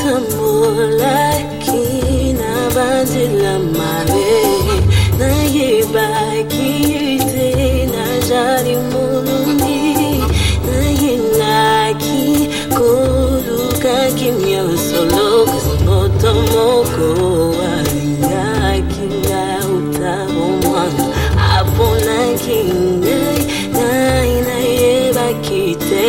Natambola kinabazila mare na yebakite na jari mulungi na yinaki kuluka kimya solo kumoto moko alingaki na utabomwana apona kingai na yebakite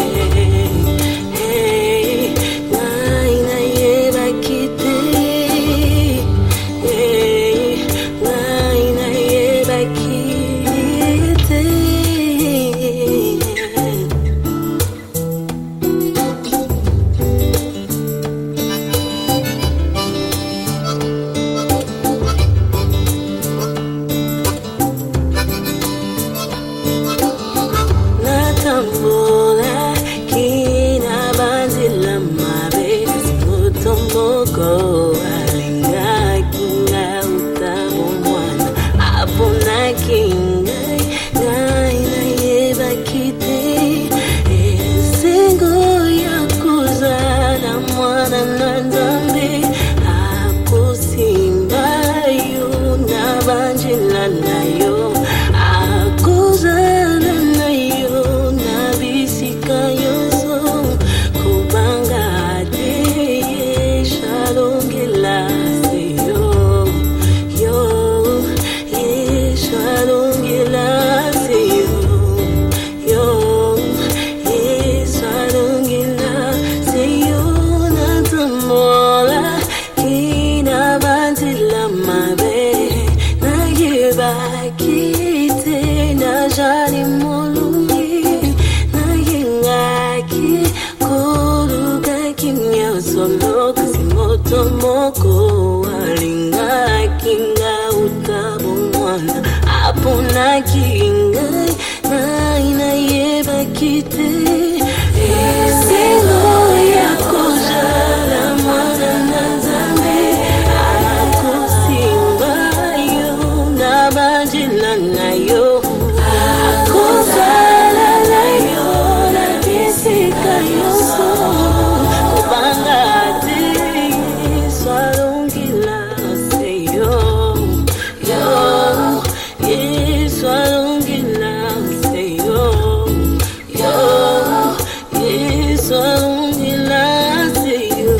Natambola kinabazila mabe mutomoko alingaki na utabomwana apona kingai na yebakite esengo yakuzala mwana na nzambe akusimba yo nabanjila nayo akuzala nayo nabisika yoso kubanga de shalongela seyo yo shalongela seyo yo shalongela seyo natambola kinabazila mabe na yebakite na jari mulungi na yingaki kuluka kimya solo kusimoto moko alingaki nga utabomwana apona kingai na yebakite esengo yakuzala mwana na nzambe akusimba yo nabanjila nayo akuzala nayo nabisika yoso kubanga te swalongila seyo yo swalongila seyo yo swalongila seyo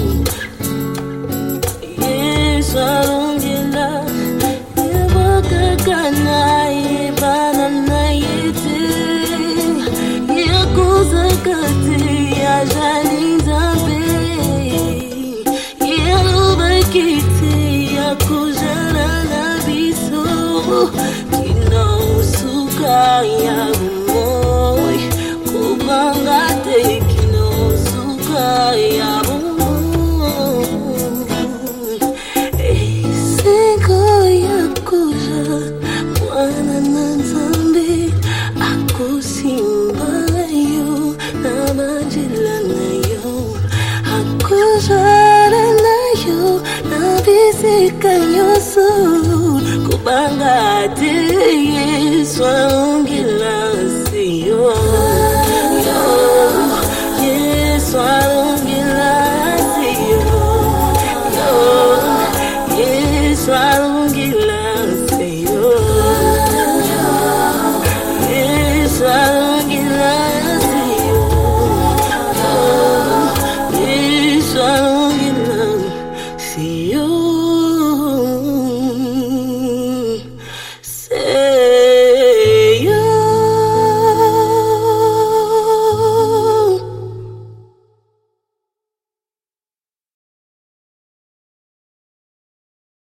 swalongila yebakakana yebanana yete yakuzakate yajalinzambe yelubakite yakujala na biso kinausuka yabumoy kubanga te kinausuka yabumoy esengo yakujala mwana na nzambe akusimba yo nabanjila nayo akuzala nayo nabisika yoso kubanga te swalongila seyo yo swalongila